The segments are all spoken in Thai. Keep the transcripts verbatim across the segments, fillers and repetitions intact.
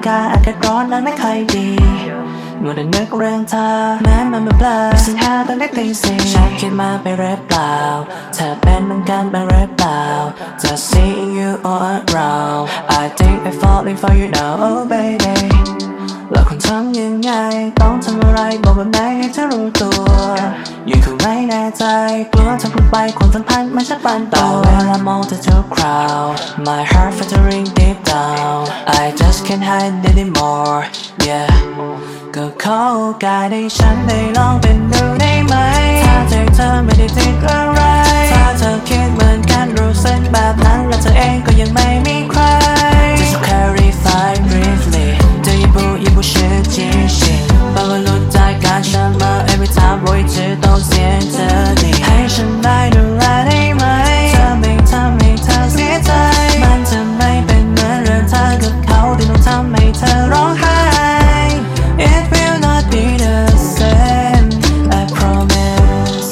ากาศอากาศร้อนนั้นไม่ค่อยดีมัวแต่นึกเรื่องเธอแม้มันไม่เบลอสินหาตอนเล็กตีสี่ฉันคิดมาไปเรื่อยเปล่าเธอเป็นเหมือนกันไปเรื่อยเปล่า Just seeing you all around I think I'm falling for you now oh baby แล้วคนทำยังไงต้องทำอะไรบอกแบบไหนให้เธอรู้ตัวยังคงไม่แน่ใจกลัวทำคุณไปความสัมพันธ์มันจะปั่นต่อเวลามองเธอทุกคราว My heart fluttering deep down I just can't hide anymore yeah ก็ขอโอกาสให้ฉันได้ลองเป็นดูได้ไหมถ้าใจเธอไม่ได้ติดอะไรถ้าเธอคิดเหมือนกันรู้สึกแบบนั้นและเธอเองก็ยังไม่มีใคร Just to clarify briefly 这一步一步是惊喜把我录在干什么 Every time 我一直都牵着你ให้ฉันได้ดูแลได้ไหมเธอไม่ทำให้เธอเสียใจมันจะไม่เป็นเหมือนเรื่องเธอกับเขาที่ต้องทำให้เธอร้องไห้It will not be the same I promise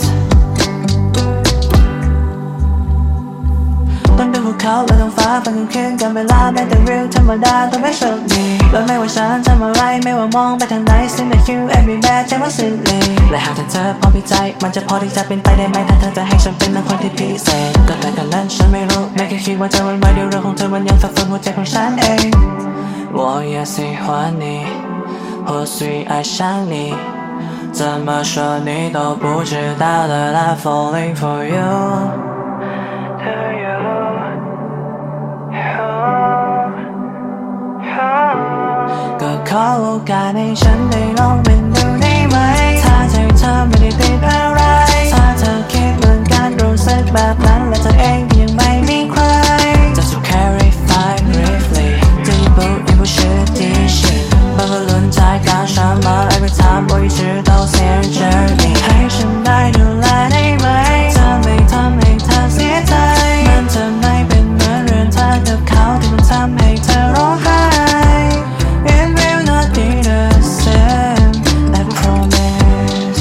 ต้องดูภูเขาและท้องฟ้าฟังคืนกันเวลาแม้แต่วิวธรรมดาต้องไม่โชคดีและไม่ว่าฉันทำอะไรไม่ว่ามองไปทางไหนสิ่งใดคิว every bad ใจว่าสิ่งเลยและหากเธอพอพิจัยมันจะพอที่จะเป็นไปได้ไหมถ้าเธอจะให้ฉันเป็นคนที่พิเศษก็แต่กันนั้นฉันไม่รู้ไม่เคยคิดว่าจะวันไหวเดียวเรื่องของเธอมันยังสับสนหัวใจของฉันเอง我也喜欢你或许爱上你怎么说你都不知道的 I'm falling for you to you oh, oh. ก็ขอโอกาสให้ฉันได้ลองเป็นดูได้ไหมถ้าใจเธอไม่ได้ติดอะไรถ้าเธอคิดเหมือนกันรู้สึกแบบนั้นและเธอเองก็ยังไม่มีใคร Just to clarify briefly 这一步一步是提醒不论在干什么 Every time 我一直都牵着你ให้ฉันได้ดูแลได้ไหมเธอไม่ทำให้เธอเสียใจมันจะไม่เป็นเหมือนเรื่องเธอกับเขาที่มันทำให้เธอร้องไห้ It will not be the same I promise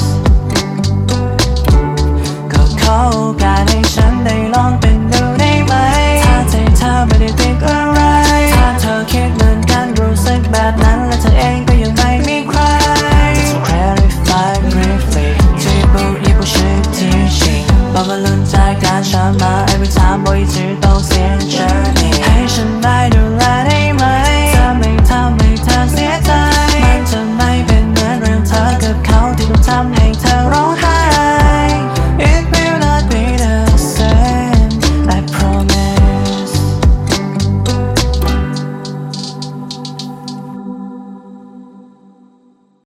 ก็ขอโอกาสให้ฉันได้ลองเป็นดูได้ไหมถ้าใจเธอไม่ได้ติดอะไรถ้าเธอคิดเหมือนกันรู้สึกแบบนั้นและเธอเองก็ยังไม่มีใคร Just to clarify briefly 这一步一步是提醒不论在干什么 Every time 我一直都牵着你